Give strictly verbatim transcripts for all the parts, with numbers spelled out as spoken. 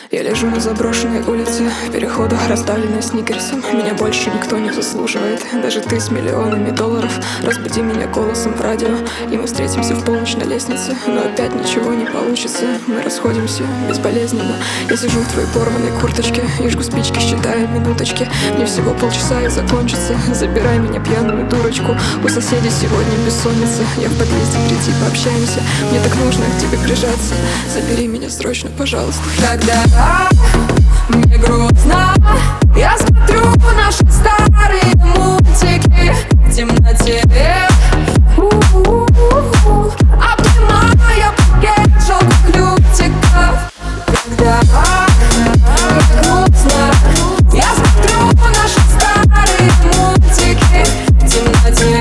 Я лежу на заброшенной улице, в переходах, расставленной сникерсом. Меня больше никто не заслуживает, даже ты с миллионами долларов. Разбуди меня голосом в радио, и мы встретимся в полночь на лестнице. Но опять ничего не получится, мы расходимся безболезненно. Я сижу в твоей порванной курточке и жгу спички, считаю минуточки. Мне всего полчаса и закончится. Забирай меня, пьяную дурочку. У соседей сегодня бессонница. Я в подъезде, приди, пообщаемся. Мне так нужно к тебе прижаться. Забери меня срочно, пожалуйста. Когда мне грустно, я смотрю наши старые мультики в темноте. Обнимая пакет желтых лютиков. Когда мне грустно, я смотрю наши старые мультики в темноте.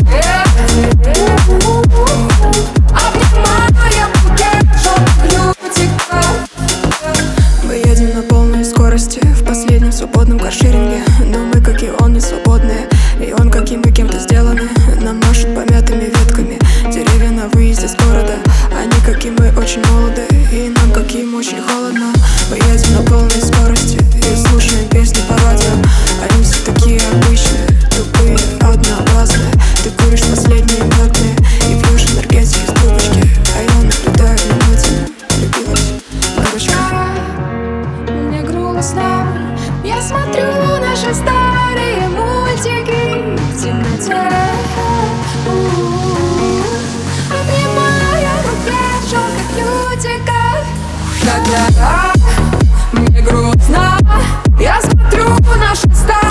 Обнимая пакет желтых лютиков. Мы едем на полной скорости в последнем свободном каршеринге. Но мы, как и он, не свободные, и он, как и мы, кем-то сделаны. Нам машут помятыми ветками деревья на выезде с города. Они, как и мы, очень молоды, и нам, как и им, очень холодно. Мы едем на полной скорости и слушаем песни по радио. Они все такие обычные, тупые, однообразные. Ты куришь последние блатные и пьешь энергетики в трубочке, а я наблюдаю внимательно. Влюбилась, короче. Мне грустно, я смотрю наши старые мультики в темноте. Обнимая пакет желтых лютиков. Когда мне грустно, я смотрю наши старые